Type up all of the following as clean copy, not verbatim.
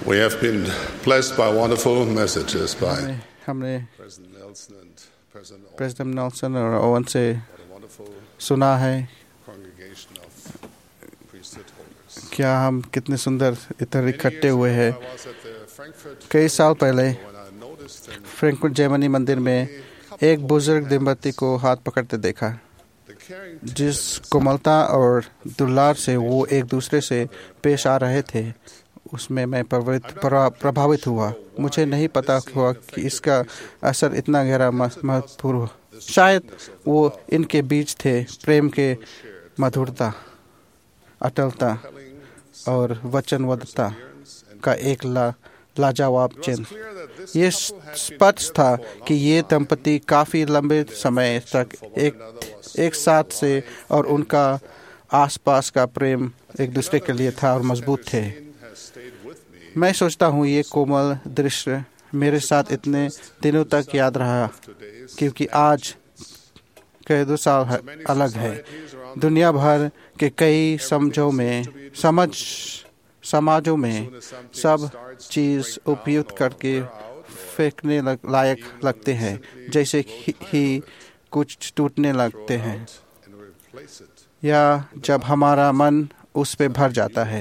We have been blessed by wonderful messages by हमने President Nelson and President Owen. President Nelson और Owen से What a wonderful सुना है congregation of priesthood holders. क्या हम कितने सुंदर इधर इकट्ठे हुए हैं। I was at the Frankfurt कई साल पहले when I noticed them, Frankfurt Germany मंदिर में एक बुजुर्ग दंपति को हाथ पकड़ते देखा, the caring जिस कोमलता और दुलार से वो एक दूसरे से पेश आ रहे थे, उसमें मैं प्रभावित हुआ। मुझे नहीं पता हुआ कि इसका असर इतना गहरा महत्वपूर्ण। शायद वो इनके बीच थे प्रेम के मधुरता, अटलता और वचनबद्धता का एक लाजवाब चिन्ह। ये स्पष्ट था कि ये दंपति काफी लंबे समय तक एक साथ से और उनका आसपास का प्रेम एक दूसरे के लिए था और मजबूत थे। मैं सोचता हूँ ये कोमल दृश्य मेरे साथ इतने दिनों तक याद रहा, क्योंकि आज के 2 साल अलग है। दुनिया भर के कई समाजों में सब चीज उपयुक्त करके फेंकने लायक लगते हैं, जैसे ही कुछ टूटने लगते हैं या जब हमारा मन उस पे भर जाता है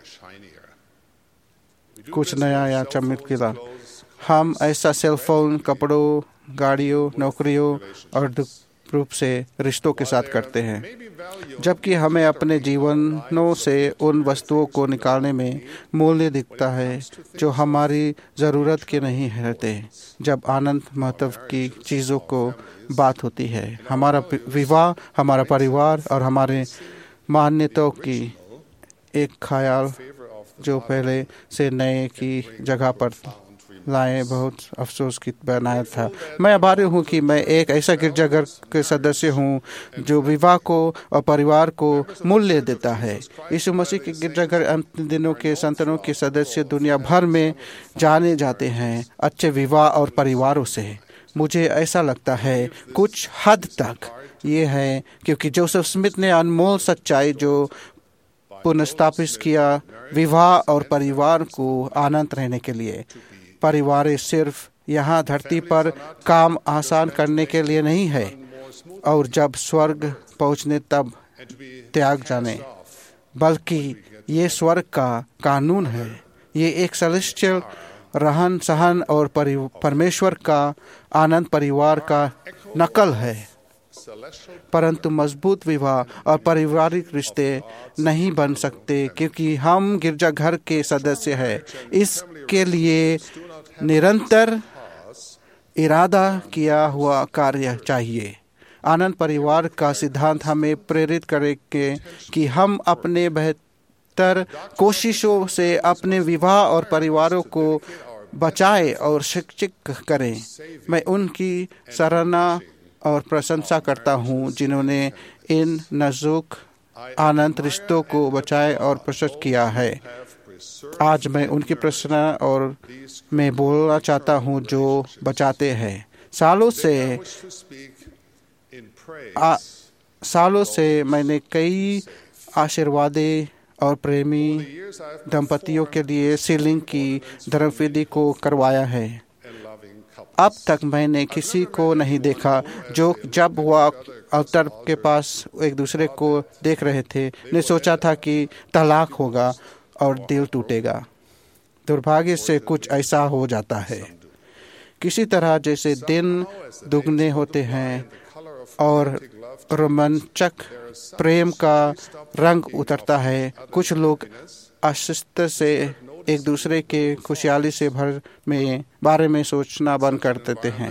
कुछ नया या चमकीला। हम ऐसा सेल फोन, कपड़ों, गाड़ियों, नौकरियों और रूप से रिश्तों के साथ करते हैं, जबकि हमें अपने जीवनों से उन वस्तुओं को निकालने में मूल्य दिखता है जो हमारी ज़रूरत के नहीं रहते। जब आनंद महत्व की चीज़ों को बात होती है, हमारा विवाह, हमारा परिवार और हमारे मान्यताओं की एक ख्याल जो पहले से नए की जगह पर लाए बहुत अफसोस की बनाया था। मैं आभारी हूँ कि मैं एक ऐसा गिरजाघर के सदस्य हूँ जो विवाह को और परिवार को मूल्य देता है। यीशु मसीह के गिरजाघर अंतिम दिनों के संतानों के सदस्य दुनिया भर में जाने जाते हैं अच्छे विवाह और परिवारों से। मुझे ऐसा लगता है कुछ हद तक ये है क्योंकि जोसेफ स्मिथ ने अनमोल सच्चाई जो पुनर्स्थापित किया विवाह और परिवार को आनंद रहने के लिए। परिवार सिर्फ यहाँ धरती पर काम आसान करने के लिए नहीं है और जब स्वर्ग पहुँचने तब त्याग जाने, बल्कि ये स्वर्ग का कानून है। ये एक सेलेस्टियल रहन सहन और परमेश्वर का आनंद परिवार का नकल है। परंतु मजबूत विवाह और पारिवारिक रिश्ते नहीं बन सकते क्योंकि हम गिरजाघर के सदस्य हैं। इसके लिए निरंतर इरादा किया हुआ कार्य चाहिए। आनंद परिवार का सिद्धांत हमें प्रेरित करेगा कि हम अपने बेहतर कोशिशों से अपने विवाह और परिवारों को बचाएं और शिक्षित करें। मैं उनकी सराहना और प्रशंसा करता हूँ जिन्होंने इन नाजुक आनंद रिश्तों को बचाए और प्रशस्त किया है। आज मैं उनकी प्रशंसा और मैं बोलना चाहता हूँ जो बचाते हैं। सालों से मैंने कई आशीर्वादे और प्रेमी दंपतियों के लिए सीलिंग की धर्मविधि को करवाया है। अब तक मैंने किसी को नहीं देखा जो जब वह अल्तर के पास एक दूसरे को देख रहे थे ने सोचा था कि तलाक होगा और दिल टूटेगा। दुर्भाग्य से कुछ ऐसा हो जाता है। किसी तरह जैसे दिन दुगने होते हैं और रोमांचक प्रेम का रंग उतरता है, कुछ लोग आश्चर्य से एक दूसरे के खुशहाली से बारे में सोचना बंद कर देते हैं।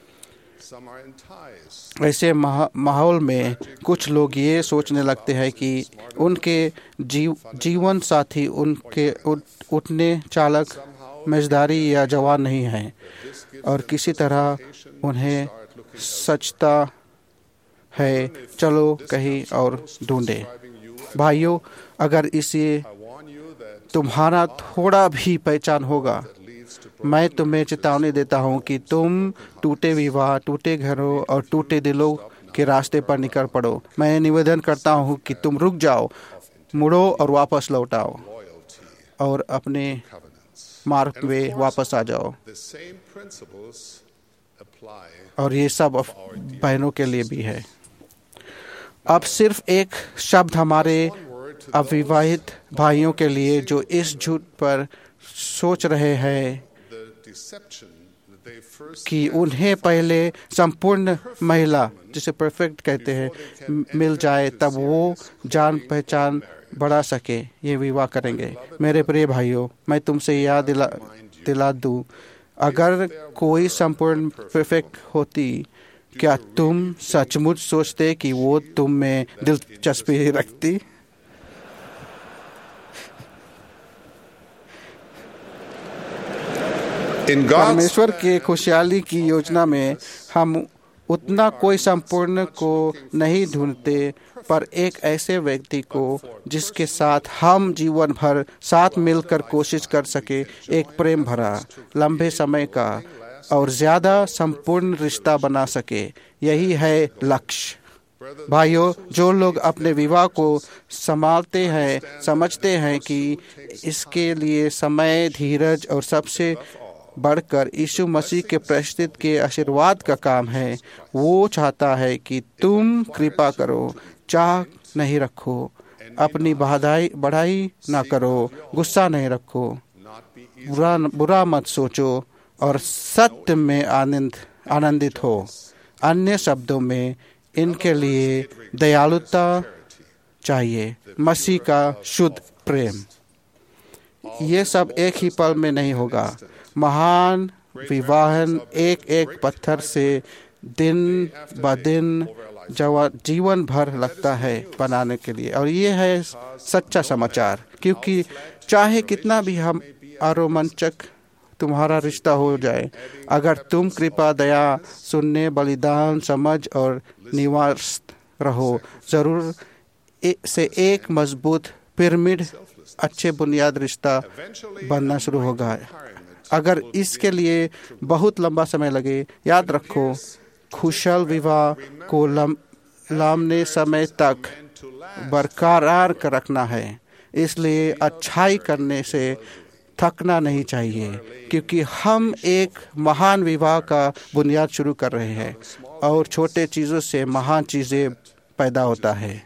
ऐसे माहौल में कुछ लोग ये सोचने लगते हैं कि उनके जीवन साथी उनके उठने चालक मझधारी या जवान नहीं है और किसी तरह उन्हें सचता है चलो कहीं और ढूंढे। भाइयों, अगर इसे तुम्हारा थोड़ा भी पहचान होगा, मैं तुम्हें चेतावनी देता हूँ कि तुम टूटे विवाह, टूटे घरों और टूटे दिलों के रास्ते पर निकल पड़ो। मैं निवेदन करता हूँ कि तुम रुक जाओ, मुड़ो और वापस लौट आओ और अपने मार्ग में वापस आ जाओ। The same principles apply. और ये सब बहनों के लिए भी है। अब सिर्फ एक शब्द हमारे अविवाहित भाइयों के लिए जो इस झूठ पर सोच रहे हैं The deception that they first कि उन्हें पहले संपूर्ण महिला, जिसे परफेक्ट कहते हैं, मिल जाए तब वो जान पहचान बढ़ा सके, ये विवाह करेंगे। मेरे प्रिय भाइयों, मैं तुमसे याद दिला दूं, अगर कोई संपूर्ण परफेक्ट होती, क्या तुम सचमुच सोचते कि वो तुम में दिलचस्पी रखती? in God's परमेश्वर के खुशहाली की योजना में हम उतना कोई संपूर्ण को नहीं ढूंढते, पर एक ऐसे व्यक्ति को जिसके साथ हम जीवन भर साथ मिलकर कोशिश कर सके, एक प्रेम भरा, लंबे समय का और ज्यादा संपूर्ण रिश्ता बना सके। यही है लक्ष्य। भाइयों, जो लोग अपने विवाह को संभालते हैं समझते हैं कि इसके लिए समय, धीरज और सबसे बढ़कर यीशु मसीह के प्रस्तुत के आशीर्वाद का काम है। वो चाहता है कि तुम कृपा करो, चाह नहीं रखो, अपनी बढ़ाई ना करो, गुस्सा नहीं रखो, बुरा मत सोचो और सत्य में आनंदित हो। अन्य शब्दों में इनके लिए दयालुता चाहिए, मसीह का शुद्ध प्रेम। ये सब एक ही पल में नहीं होगा। महान विवाहन एक एक पत्थर से दिन ब दिन जीवन भर लगता है बनाने के लिए, और ये है सच्चा समाचार। क्योंकि चाहे कितना भी हम अरोमांचक तुम्हारा रिश्ता हो जाए, अगर तुम कृपा, दया, सुनने, बलिदान, समझ और निवास रहो, जरूर से एक मजबूत पिरामिड, अच्छे बुनियाद रिश्ता बनना शुरू होगा। अगर इसके लिए बहुत लंबा समय लगे, याद रखो, खुशहाल विवाह को लंबे समय तक बरकरार रखना है। इसलिए अच्छाई करने से थकना नहीं चाहिए, क्योंकि हम एक महान विवाह का बुनियाद शुरू कर रहे हैं और छोटे चीज़ों से महान चीज़ें पैदा होता है।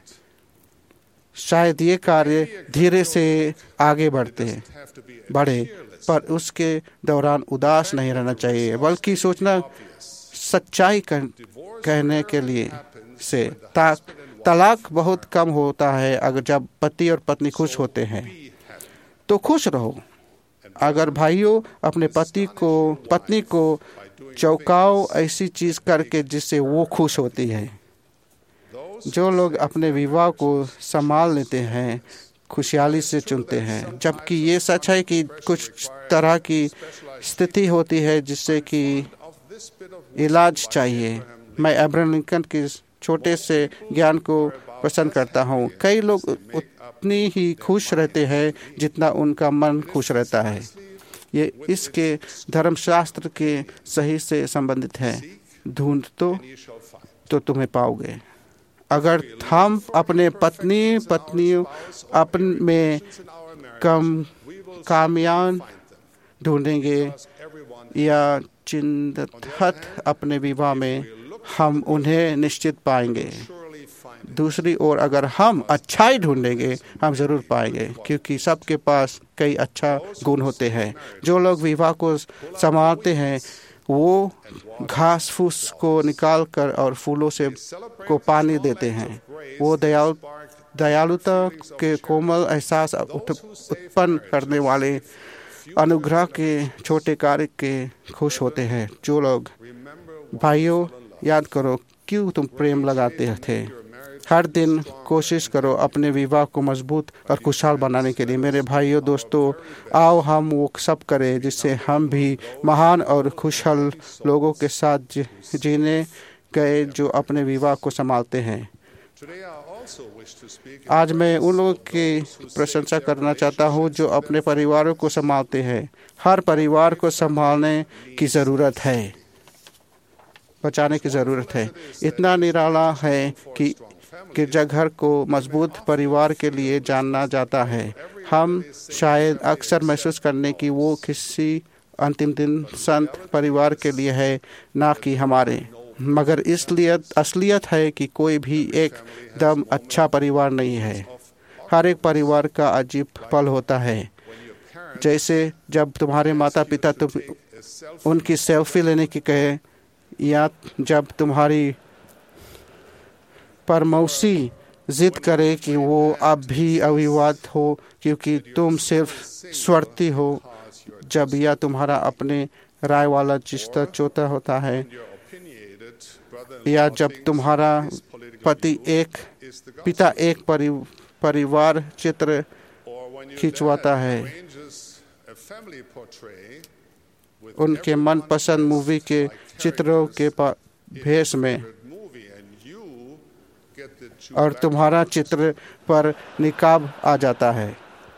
शायद ये कार्य धीरे से आगे बढ़े, पर उसके दौरान उदास नहीं रहना चाहिए, बल्कि सोचना सच्चाई कहने के लिए से तलाक बहुत कम होता है अगर जब पति और पत्नी खुश होते हैं, तो खुश रहो। अगर भाइयों अपने पत्नी को चौंकाओ ऐसी चीज करके जिससे वो खुश होती है। जो लोग अपने विवाह को संभाल लेते हैं खुशहाली से चुनते हैं, जबकि ये सच है कि कुछ तरह की स्थिति होती है जिससे कि इलाज चाहिए। मैं अब्राहम लिंकन के छोटे से ज्ञान को पसंद करता हूँ। कई लोग उतनी ही खुश रहते हैं जितना उनका मन खुश रहता है। ये इसके धर्मशास्त्र के सही से संबंधित है। ढूंढो तो तुम्हें पाओगे। अगर हम अपने पत्नियों में कामयाब ढूंढेंगे या चिंतित अपने विवाह में, हम उन्हें निश्चित पाएंगे। दूसरी ओर अगर हम अच्छाई ढूंढेंगे, हम जरूर पाएंगे, क्योंकि सबके पास कई अच्छा गुण होते हैं। जो लोग विवाह को संभालते हैं वो घास फूस को निकाल कर और फूलों से को पानी देते हैं। वो दयालुता के कोमल एहसास उत्पन्न करने वाले अनुग्रह के छोटे कार्य के खुश होते हैं। जो लोग भाइयों याद करो क्यों तुम प्रेम लगाते थे। हर दिन कोशिश करो अपने विवाह को मजबूत और खुशहाल बनाने के लिए। मेरे भाइयों दोस्तों, आओ हम वो सब करें जिससे हम भी महान और खुशहाल लोगों के साथ जीने गए जो अपने विवाह को संभालते हैं। आज मैं उन लोगों की प्रशंसा करना चाहता हूँ जो अपने परिवारों को संभालते हैं। हर परिवार को संभालने की ज़रूरत है, बचाने की ज़रूरत है। इतना निराला है कि गिरजाघर को मजबूत परिवार के लिए जाना जाता है। हम शायद अक्सर महसूस करने की वो किसी अंतिम दिन संत परिवार के लिए है, ना कि हमारे। मगर इसलिए असलियत है कि कोई भी एकदम अच्छा परिवार नहीं है। हर एक परिवार का अजीब पल होता है, जैसे जब तुम्हारे माता पिता तुम उनकी सेल्फी लेने की कहे, या जब तुम्हारी परमौसी जिद करे कि वो अब भी अविवाद हो क्योंकि तुम सिर्फ स्वार्थी हो, जब या तुम्हारा अपने राय वाला रिश्ता चौथा होता है, या जब तुम्हारा पिता एक परिवार चित्र खिंचवाता है उनके मनपसंद मूवी के चित्रों के भेष में, और तुम्हारा चित्र पर निकाब आ जाता है।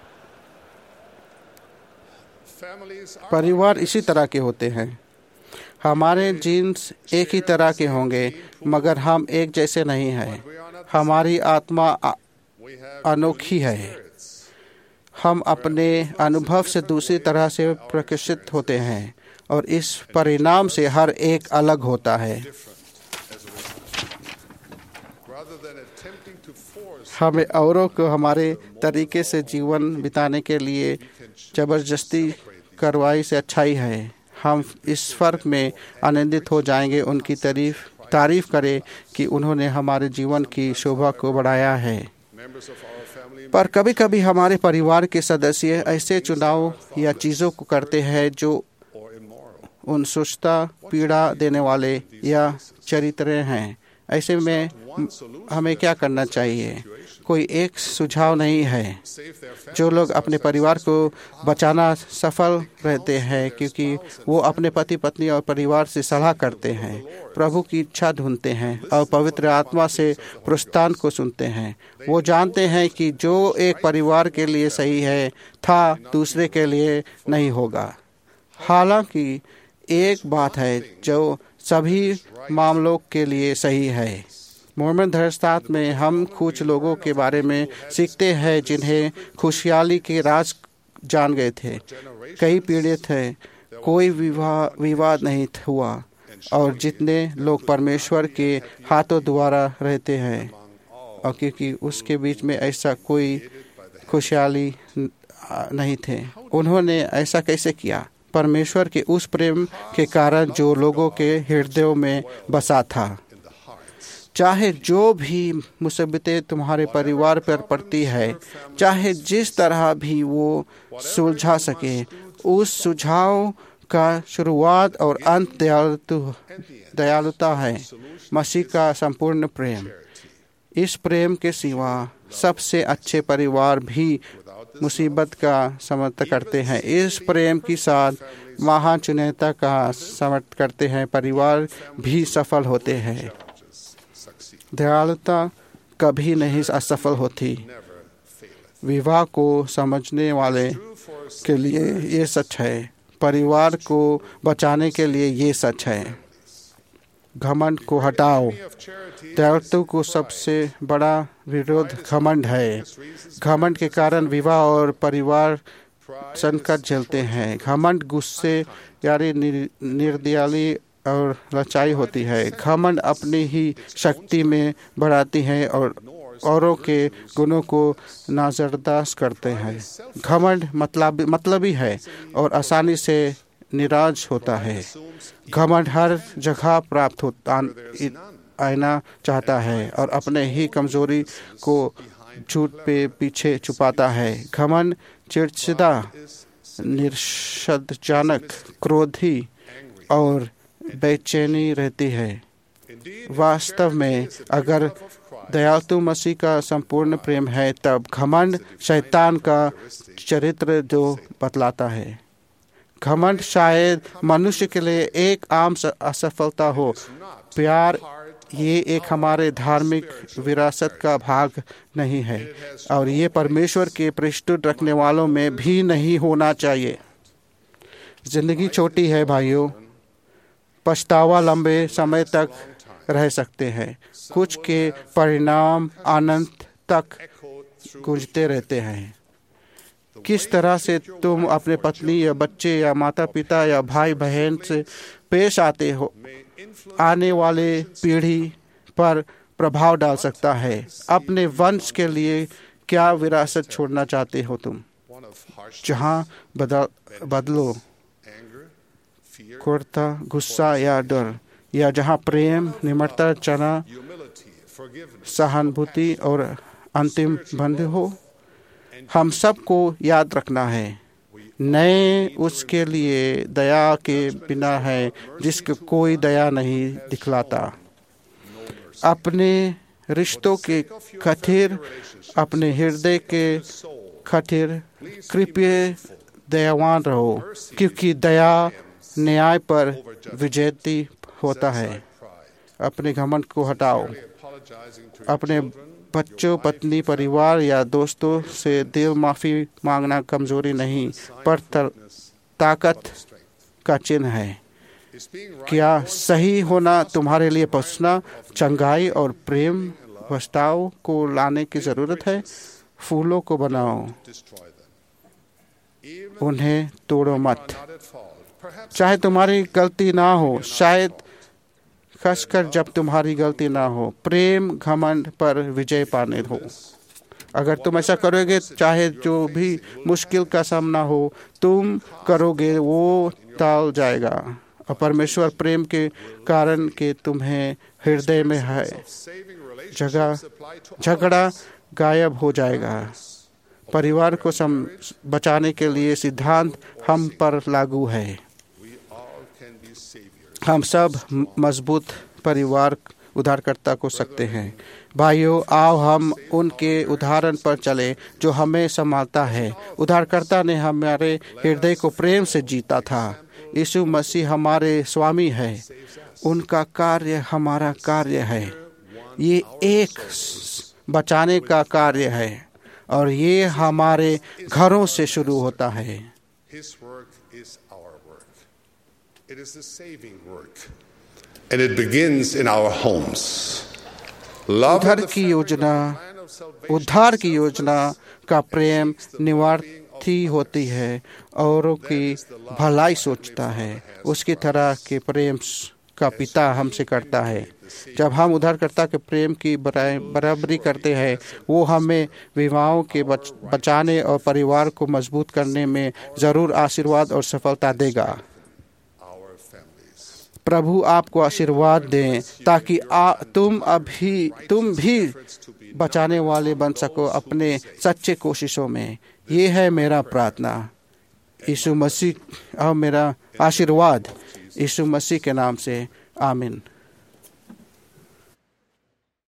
परिवार इसी तरह के होते हैं। हमारे जीन्स एक ही तरह के होंगे, मगर हम एक जैसे नहीं हैं। हमारी आत्मा अनोखी है। हम अपने अनुभव से दूसरी तरह से प्रकाशित होते हैं, और इस परिणाम से हर एक अलग होता है। हमें औरों को हमारे तरीके से जीवन बिताने के लिए जबरदस्ती कार्रवाई से अच्छाई है। हम इस फर्क में आनंदित हो जाएंगे, उनकी तारीफ करें कि उन्होंने हमारे जीवन की शोभा को बढ़ाया है। पर कभी कभी हमारे परिवार के सदस्य ऐसे चुनाव या चीज़ों को करते हैं जो उन सुस्ता पीड़ा देने वाले या चरित्र हैं। ऐसे में हमें क्या करना चाहिए? कोई एक सुझाव नहीं है। जो लोग अपने परिवार को बचाना सफल रहते हैं क्योंकि वो अपने पति पत्नी और परिवार से सलाह करते हैं, प्रभु की इच्छा ढूंढते हैं और पवित्र आत्मा से प्रोत्साहन को सुनते हैं। वो जानते हैं कि जो एक परिवार के लिए सही है था दूसरे के लिए नहीं होगा। हालांकि एक बात है जो सभी मामलों के लिए सही है। मोर्मन धर्मशास्त्र में हम कुछ लोगों के बारे में सीखते हैं जिन्हें खुशहाली के राज जान गए थे। कई पीड़ित थे, कोई विवाद नहीं हुआ, और जितने लोग परमेश्वर के हाथों द्वारा रहते हैं, और क्योंकि उसके बीच में ऐसा कोई खुशहाली नहीं थे। उन्होंने ऐसा कैसे किया? परमेश्वर के उस प्रेम के कारण जो लोगों के हृदयों में बसा था। चाहे जो भी मुसीबतें तुम्हारे परिवार पर पड़ती है, चाहे जिस तरह भी वो सुलझा सके, उस सुझाव का शुरुआत और अंत दयालुता है, मसीह का संपूर्ण प्रेम। इस प्रेम के सिवा सबसे अच्छे परिवार भी मुसीबत का समर्थन करते हैं। इस प्रेम के साथ महान चुनौती का समर्थन करते हैं, परिवार भी सफल होते हैं। दयालुता कभी नहीं असफल होती। विवाह को समझने वाले के लिए ये सच है, परिवार को बचाने के लिए ये सच है। घमंड को हटाओ। दयालुता को सबसे बड़ा विरोध घमंड है। घमंड के कारण विवाह और परिवार संकट झेलते हैं। घमंड गुस्से यानी निर्दयी और लचाई होती है। घमंड अपनी ही शक्ति में बढ़ाती है और औरों के गुणों को नजरअंदाज करते हैं। घमंड मतलबी है और आसानी से निराश होता है। घमंड हर जगह प्राप्त आना चाहता है और अपने ही कमजोरी को झूठ पे पीछे छुपाता है। घमंड चिड़चिड़ा, निराशाजनक, क्रोधी और बेचैनी रहती है। वास्तव में अगर दयालु मसीह का संपूर्ण प्रेम है, तब घमंड शैतान का चरित्र जो बतलाता है। घमंड शायद मनुष्य के लिए एक आम असफलता हो। प्यार ये एक हमारे धार्मिक विरासत का भाग नहीं है, और ये परमेश्वर के पृष्ठभूमि रखने वालों में भी नहीं होना चाहिए। जिंदगी छोटी है भाइयों, पछतावा लंबे समय तक रह सकते हैं। कुछ के परिणाम अनंत तक गूंजते रहते हैं। किस तरह से तुम अपने पत्नी या बच्चे या माता पिता या भाई बहन से पेश आते हो आने वाले पीढ़ी पर प्रभाव डाल सकता है। अपने वंश के लिए क्या विरासत छोड़ना चाहते हो तुम, जहाँ बदलो, क्रूरता, गुस्सा या डर, या जहाँ प्रेम, निम्रता, क्षमा, सहानुभूति और अंतिम बंध हो। हम सबको याद रखना है, नए उसके लिए दया के बिना है जिसको कोई दया नहीं दिखलाता। अपने रिश्तों के खातिर, अपने हृदय के खातिर कृपया दयावान रहो, क्योंकि दया न्याय पर विजयती होता है। अपने घमंड को हटाओ। अपने बच्चों, पत्नी, परिवार या दोस्तों से दिल माफ़ी मांगना कमजोरी नहीं पर ताकत का चिन्ह है। क्या सही होना तुम्हारे लिए पहुंचना, चंगाई और प्रेम वास्तव को लाने की ज़रूरत है। फूलों को बनाओ, उन्हें तोड़ो मत। चाहे तुम्हारी गलती ना हो, शायद खासकर जब तुम्हारी गलती ना हो, प्रेम घमंड पर विजय पाने हो। अगर तुम ऐसा करोगे, चाहे जो भी मुश्किल का सामना हो तुम करोगे, वो टाल जाएगा। और परमेश्वर प्रेम के कारण के तुम्हें हृदय में है झगड़ा गायब हो जाएगा। परिवार को बचाने के लिए सिद्धांत हम पर लागू है। हम सब मजबूत परिवार उद्धारकर्ता को सकते हैं। भाइयों, आओ हम उनके उदाहरण पर चले जो हमें संभालता है। उद्धारकर्ता ने हमारे हृदय को प्रेम से जीता था। यीशु मसीह हमारे स्वामी है, उनका कार्य हमारा कार्य है। ये एक बचाने का कार्य है और ये हमारे घरों से शुरू होता है। It is the saving work, and it begins in our homes. उद्धार की योजना का प्रेम निवार्थी होती है, औरों की भलाई सोचता है, उसकी तरह के प्रेम का पिता हमसे करता है। जब हम उद्धारकर्ता के प्रेम की बराबरी करते हैं, वो हमें विवाहों के बचाने और परिवार को मजबूत करने में जरूर आशीर्वाद और सफलता देगा। प्रभु आपको आशीर्वाद दें ताकि तुम भी बचाने वाले बन सको अपने सच्चे कोशिशों में। ये है मेरा प्रार्थना। यीशु मसीह और मेरा आशीर्वाद यीशु मसीह के नाम से, आमीन।